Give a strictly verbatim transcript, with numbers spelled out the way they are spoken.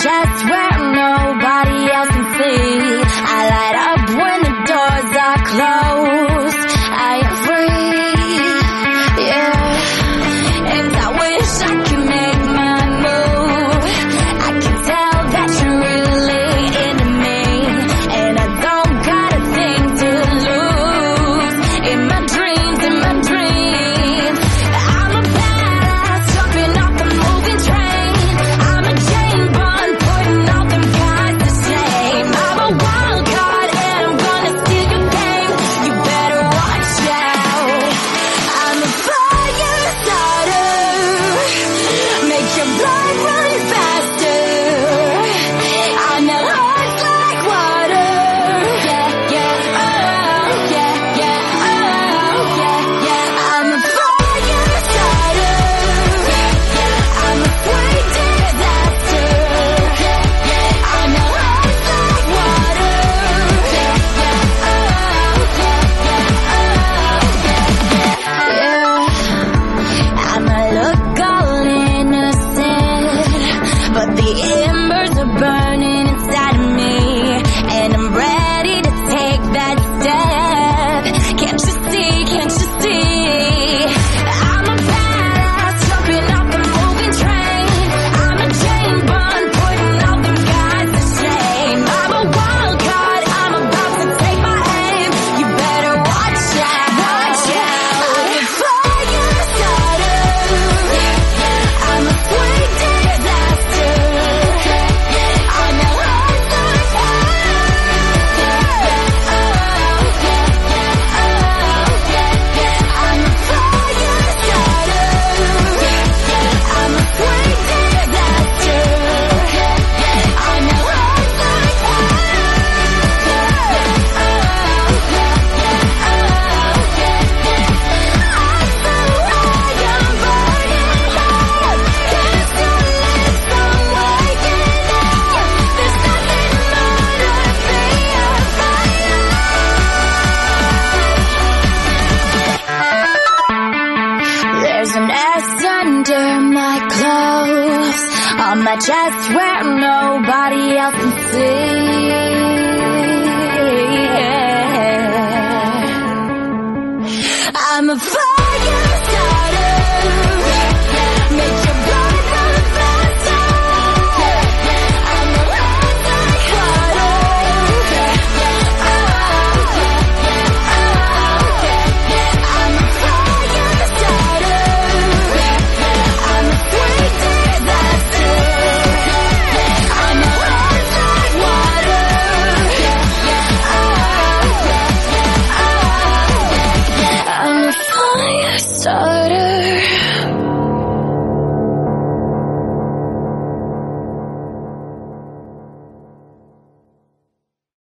chest where nobody else can see. I light up when the doors are closed. I am free, yeah. And I wish I could make my move. I can tell that you're really into me, and I don't got a thing to lose. In my dreams, in my dreams, I'm a badass jumping off a moving train. I'm a Jane Bond putting all them guys to shame. I'm a wild card and I'm gonna steal your game. You better watch out. I'm a fire starter, make your blood run faster. I'm a heart like water. Yeah, yeah, oh, yeah, yeah, oh, yeah, yeah. I'm a fire starter. I'm a sweet disaster. I'm a heart like water. Yeah, yeah, oh, yeah, yeah, yeah. I'ma look all innocent, but the embers are burning inside of me, and I'm ready to take that step. Can't you see, can't you see? I'm a badass jumping off a moving train. I'm a Jane Bond putting all them guys to shame. I'm a wild card, I'm about to take my aim. You better watch out, watch out. I'm a fire starter. I'm a sweet disaster. I'm a heart like fire. I'm a fire starter. I'm a sweet disaster. I'm a heart like There's an S under my clothes, on my chest where nobody else can see. I'm a fire.